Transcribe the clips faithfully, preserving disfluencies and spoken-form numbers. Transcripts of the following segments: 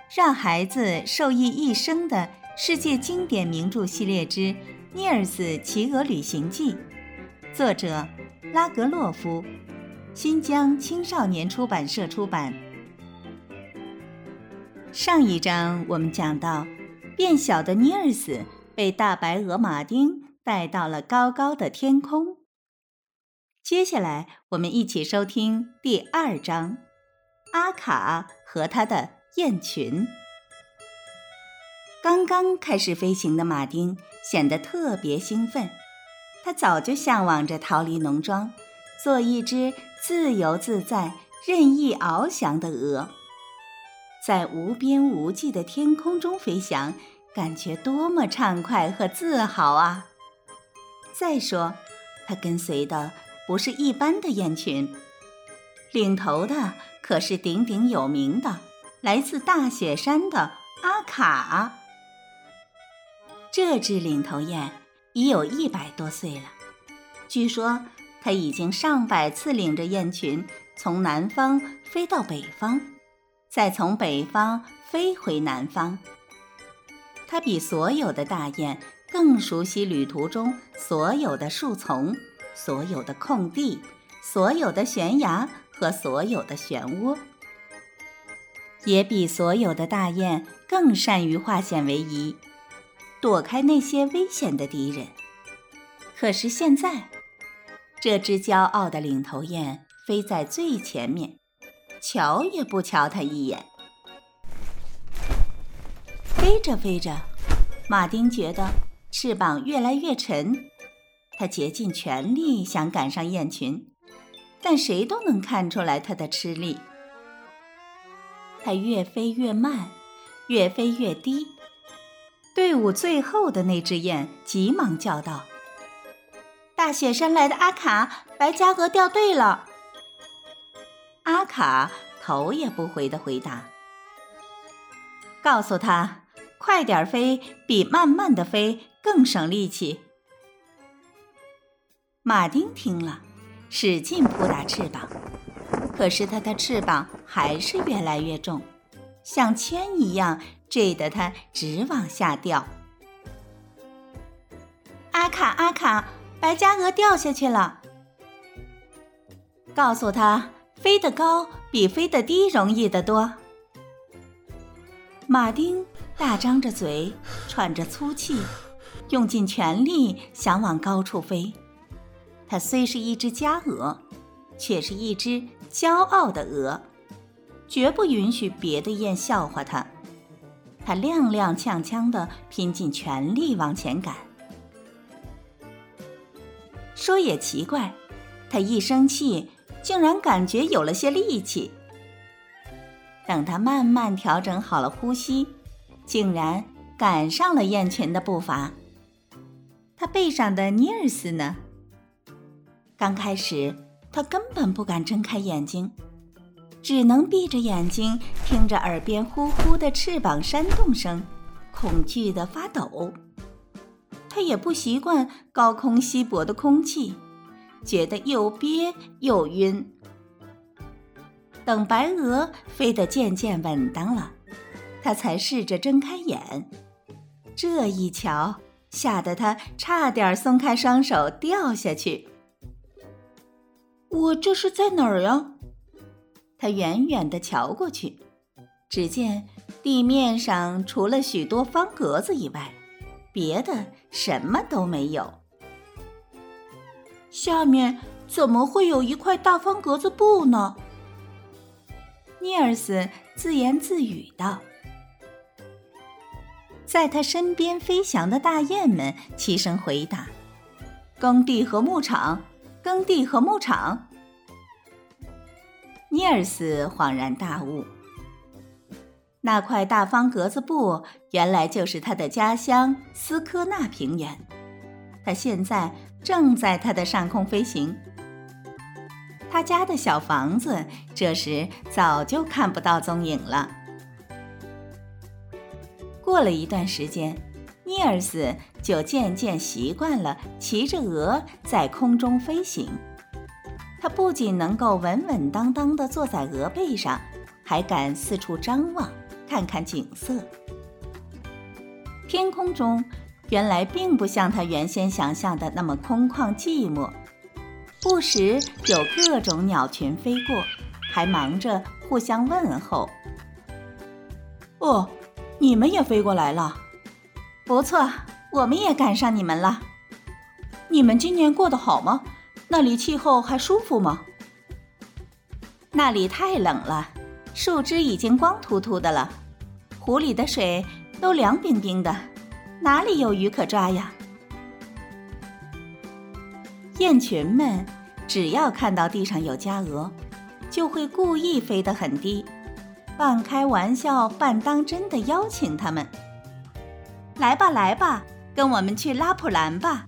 让孩子受益一生的世界经典名著系列之《尼尔斯骑鹅旅行记》，作者拉格洛夫，新疆青少年出版社出版。上一章我们讲到，变小的尼尔斯被大白鹅马丁带到了高高的天空。接下来我们一起收听第二章，阿卡和他的雁群。刚刚开始飞行的马丁显得特别兴奋，他早就向往着逃离农庄，做一只自由自在、任意翱翔的鹅，在无边无际的天空中飞翔，感觉多么畅快和自豪啊！再说，他跟随的不是一般的雁群，领头的可是鼎鼎有名的来自大雪山的阿卡。这只领头雁已有一百多岁了，据说它已经上百次领着雁群从南方飞到北方，再从北方飞回南方。它比所有的大雁更熟悉旅途中所有的树丛、所有的空地、所有的悬崖和所有的漩涡，也比所有的大雁更善于化险为夷，躲开那些危险的敌人。可是现在，这只骄傲的领头雁飞在最前面，瞧也不瞧它一眼。飞着飞着，马丁觉得翅膀越来越沉，他竭尽全力想赶上雁群，但谁都能看出来他的吃力。他越飞越慢，越飞越低。队伍最后的那只雁急忙叫道：“大雪山来的阿卡，白加鹅掉队了。”阿卡头也不回地回答：“告诉他，快点飞比慢慢的飞更省力气。”马丁听了，使劲扑打翅膀，可是他的翅膀还是越来越重，像铅一样坠得他直往下掉。阿卡阿卡，白加鹅掉下去了。告诉他，飞得高比飞得低容易得多。马丁大张着嘴，喘着粗气，用尽全力想往高处飞。它虽是一只家鹅，却是一只骄傲的鹅，绝不允许别的雁笑话它。它踉踉跄跄地拼尽全力往前赶。说也奇怪，它一生气，竟然感觉有了些力气。等它慢慢调整好了呼吸，竟然赶上了雁群的步伐。它背上的尼尔斯呢？刚开始，他根本不敢睁开眼睛，只能闭着眼睛听着耳边呼呼的翅膀扇动声，恐惧地发抖。他也不习惯高空稀薄的空气，觉得又憋又晕。等白鹅飞得渐渐稳当了，他才试着睁开眼。这一瞧，吓得他差点松开双手掉下去。我这是在哪儿呀？他远远地瞧过去，只见地面上除了许多方格子以外，别的什么都没有。下面怎么会有一块大方格子布呢？尼尔斯自言自语道。在他身边飞翔的大雁们齐声回答：“耕地和牧场，耕地和牧场。”尼尔斯恍然大悟，那块大方格子布原来就是他的家乡斯科纳平原，他现在正在他的上空飞行。他家的小房子这时早就看不到踪影了。过了一段时间，尼尔斯就渐渐习惯了骑着鹅在空中飞行。他不仅能够稳稳当当地坐在鹅背上，还敢四处张望， 看看景色。天空中原来并不像他原先想象的那么空旷寂寞，不时有各种鸟群飞过，还忙着互相问候。哦，你们也飞过来了？不错，我们也赶上你们了。你们今年过得好吗？那里气候还舒服吗？那里太冷了，树枝已经光秃秃的了，湖里的水都凉冰冰的，哪里有鱼可抓呀？雁群们只要看到地上有家鹅，就会故意飞得很低，半开玩笑半当真地邀请它们。来吧来吧，跟我们去拉普兰吧。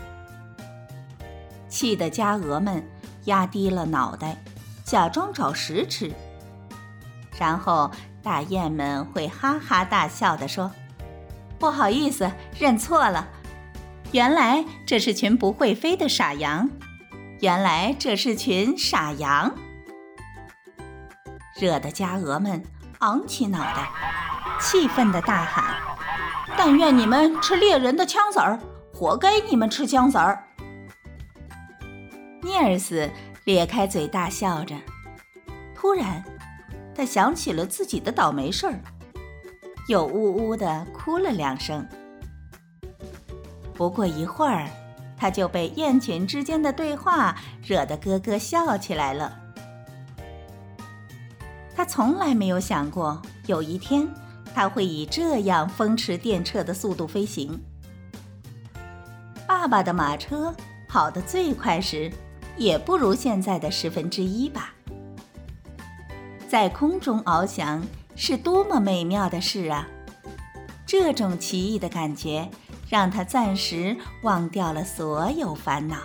气得家鹅们压低了脑袋，假装找食吃。然后大雁们会哈哈大笑地说，不好意思，认错了，原来这是群不会飞的傻羊，原来这是群傻羊。惹得家鹅们昂起脑袋，气愤地大喊，但愿你们吃猎人的枪子儿，活该你们吃枪子儿。尼尔斯咧开嘴大笑着，突然他想起了自己的倒霉事儿，又呜呜地哭了两声。不过一会儿，他就被雁群之间的对话惹得咯咯笑起来了。他从来没有想过有一天他会以这样风驰电掣的速度飞行。爸爸的马车跑得最快时，也不如现在的十分之一吧。在空中翱翔是多么美妙的事啊！这种奇异的感觉让他暂时忘掉了所有烦恼。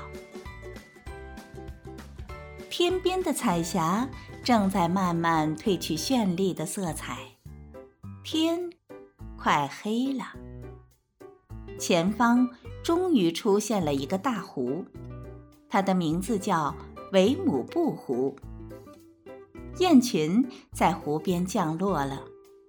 天边的彩霞正在慢慢褪去绚丽的色彩，天快黑了。前方终于出现了一个大湖，它的名字叫维姆布湖。雁群在湖边降落了，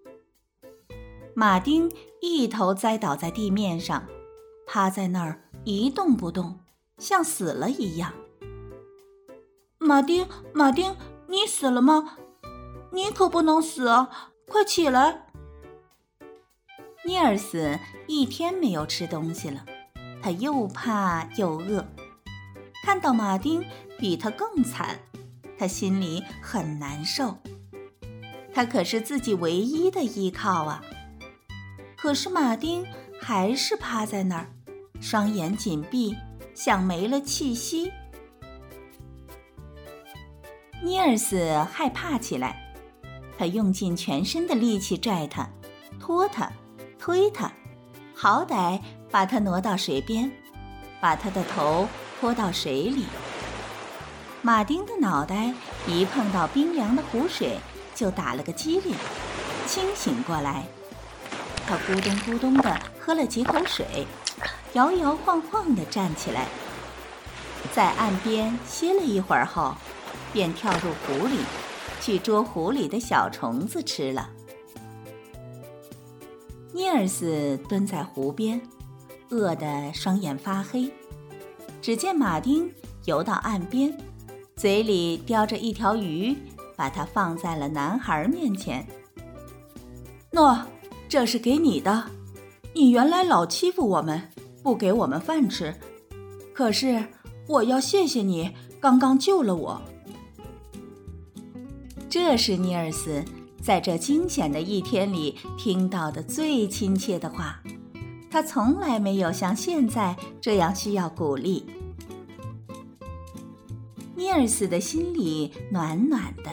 马丁一头栽倒在地面上，趴在那儿一动不动，像死了一样。马丁，马丁，你死了吗？你可不能死啊，快起来！尼尔斯一天没有吃东西了，他又怕又饿，看到马丁比他更惨，他心里很难受。他可是自己唯一的依靠啊！可是马丁还是趴在那儿，双眼紧闭，像没了气息。尼尔斯害怕起来，他用尽全身的力气拽他，拖他，推他，好歹把他挪到水边，把他的头拖到水里。马丁的脑袋一碰到冰凉的湖水就打了个激灵，清醒过来。他咕咚咕咚地喝了几口水，摇摇晃晃地站起来，在岸边歇了一会儿后，便跳入湖里去捉湖里的小虫子吃了。尼尔斯蹲在湖边，饿得双眼发黑。只见马丁游到岸边，嘴里叼着一条鱼，把它放在了男孩面前。喏，这是给你的，你原来老欺负我们，不给我们饭吃，可是我要谢谢你刚刚救了我。这是尼尔斯在这惊险的一天里听到的最亲切的话，他从来没有像现在这样需要鼓励。尼尔斯的心里暖暖的。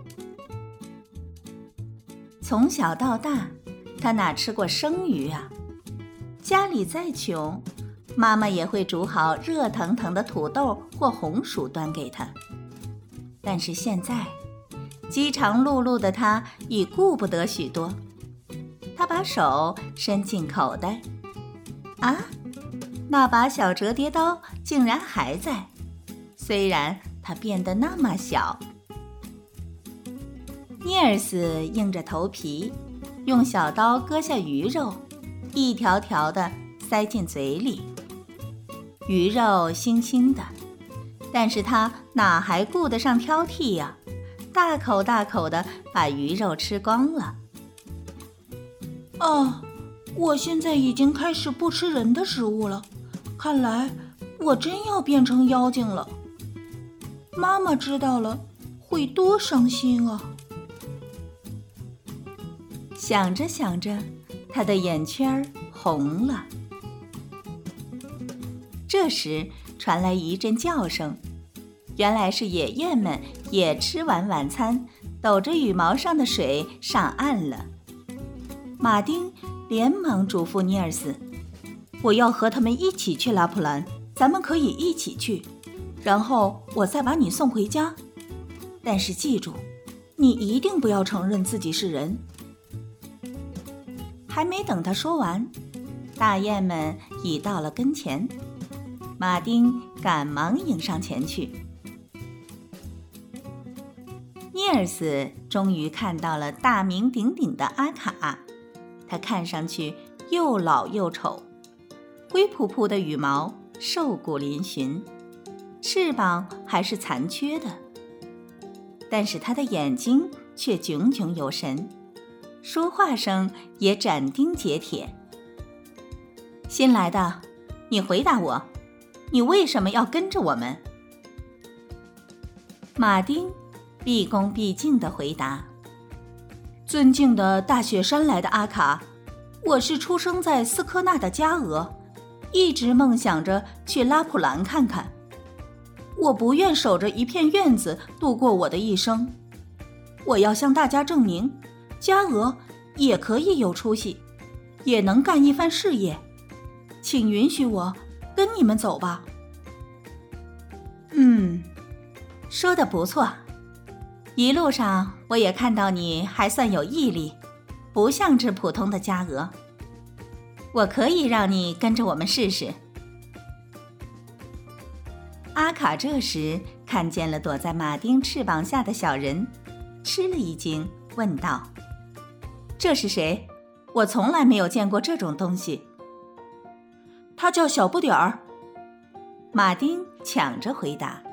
从小到大，他哪吃过生鱼啊？家里再穷，妈妈也会煮好热腾腾的土豆或红薯端给他。但是现在，饥肠辘辘的他已顾不得许多。他把手伸进口袋，啊，那把小折叠刀竟然还在，虽然它变得那么小。尼尔斯硬着头皮， 用小刀割下鱼肉，一条条的塞进嘴里。鱼肉腥腥的，但是他哪还顾得上挑剔呀、啊？大口大口的把鱼肉吃光了。 哦，我现在已经开始不吃人的食物了，看来我真要变成妖精了。妈妈知道了，会多伤心啊！ 想着想着，他的眼圈红了。这时传来一阵叫声，原来是野雁们也吃完晚餐，抖着羽毛上的水上岸了。马丁连忙嘱咐尼尔斯：“我要和他们一起去拉普兰，咱们可以一起去，然后我再把你送回家。但是记住，你一定不要承认自己是人。”还没等他说完，大雁们已到了跟前。马丁赶忙迎上前去。尼尔斯终于看到了大名鼎鼎的阿卡，他看上去又老又丑，灰扑扑的羽毛，瘦骨嶙峋，翅膀还是残缺的，但是他的眼睛却炯炯有神，说话声也斩钉截铁。新来的，你回答我，你为什么要跟着我们？马丁毕恭毕敬地回答： 尊敬的大雪山来的阿卡，我是出生在斯科纳的加俄，一直梦想着去拉普兰看看。我不愿守着一片院子度过我的一生，我要向大家证明，加俄也可以有出息，也能干一番事业。请允许我跟你们走吧。 嗯，说得不错。一路上我也看到你还算有毅力，不像只普通的加俄。我可以让你跟着我们试试。阿卡这时看见了躲在马丁翅膀下的小人，吃了一惊，问道：这是谁？我从来没有见过这种东西。 他叫小不点儿。 马丁抢着回答。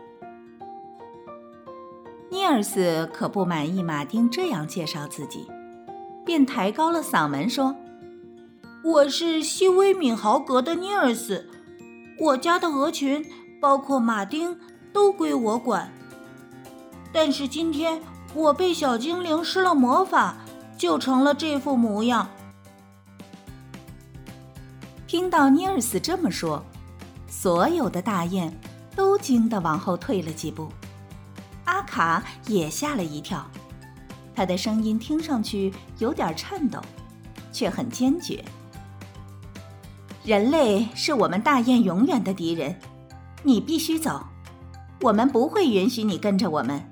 尼尔斯可不满意马丁这样介绍自己，便抬高了嗓门说： 我是西威敏豪格的尼尔斯，我家的鹅群包括马丁都归我管，但是今天我被小精灵施了魔法，就成了这副模样。 听到尼尔斯这么说，所有的大雁都惊得往后退了几步。阿卡也吓了一跳，他的声音听上去有点颤抖，却很坚决。人类是我们大雁永远的敌人，你必须走，我们不会允许你跟着我们。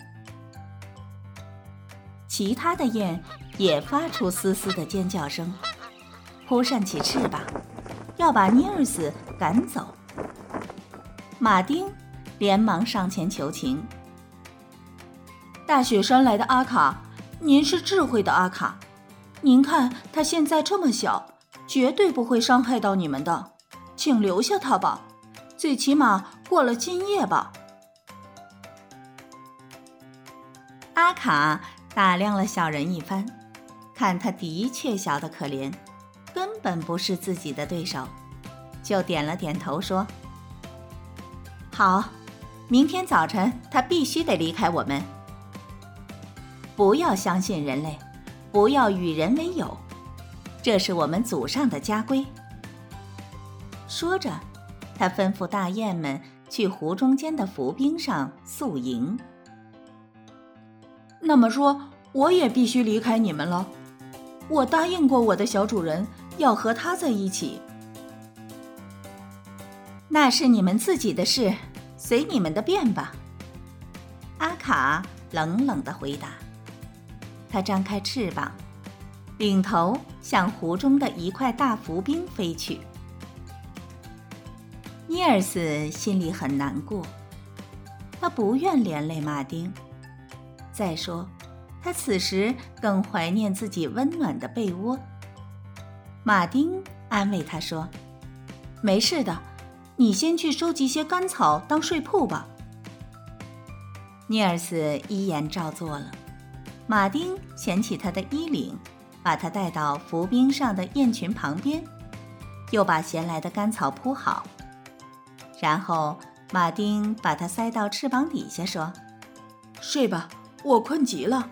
其他的雁也发出嘶嘶的尖叫声，扑扇起翅膀，要把尼尔斯赶走。马丁连忙上前求情： 大雪山来的阿卡，您是智慧的阿卡，您看他现在这么小，绝对不会伤害到你们的，请留下他吧，最起码过了今夜吧。 阿卡打量了小人一番，看他的确小得可怜，根本不是自己的对手，就点了点头说：好，明天早晨他必须得离开我们。不要相信人类，不要与人为友，这是我们祖上的家规。说着，他吩咐大雁们去湖中间的浮冰上宿营。 那么说，我也必须离开你们了。我答应过我的小主人，要和他在一起。 那是你们自己的事，随你们的便吧。阿卡冷冷地回答。他张开翅膀，领头向湖中的一块大浮冰飞去。尼尔斯心里很难过，他不愿连累马丁。再说， 他此时更怀念自己温暖的被窝。马丁安慰他说： 没事的，你先去收集些干草当睡铺吧。 尼尔斯依言照做了。马丁捡起他的衣领，把他带到浮冰上的雁群旁边，又把衔来的干草铺好。然后马丁把他塞到翅膀底下，说： 睡吧，我困极了。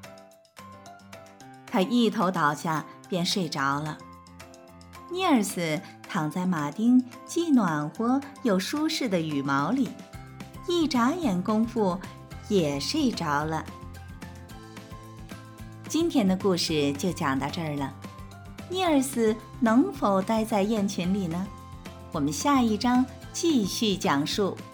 他一头倒下便睡着了。尼尔斯躺在马丁既暖和又舒适的羽毛里，一眨眼功夫也睡着了。今天的故事就讲到这儿了。尼尔斯能否待在雁群里呢？我们下一章继续讲述。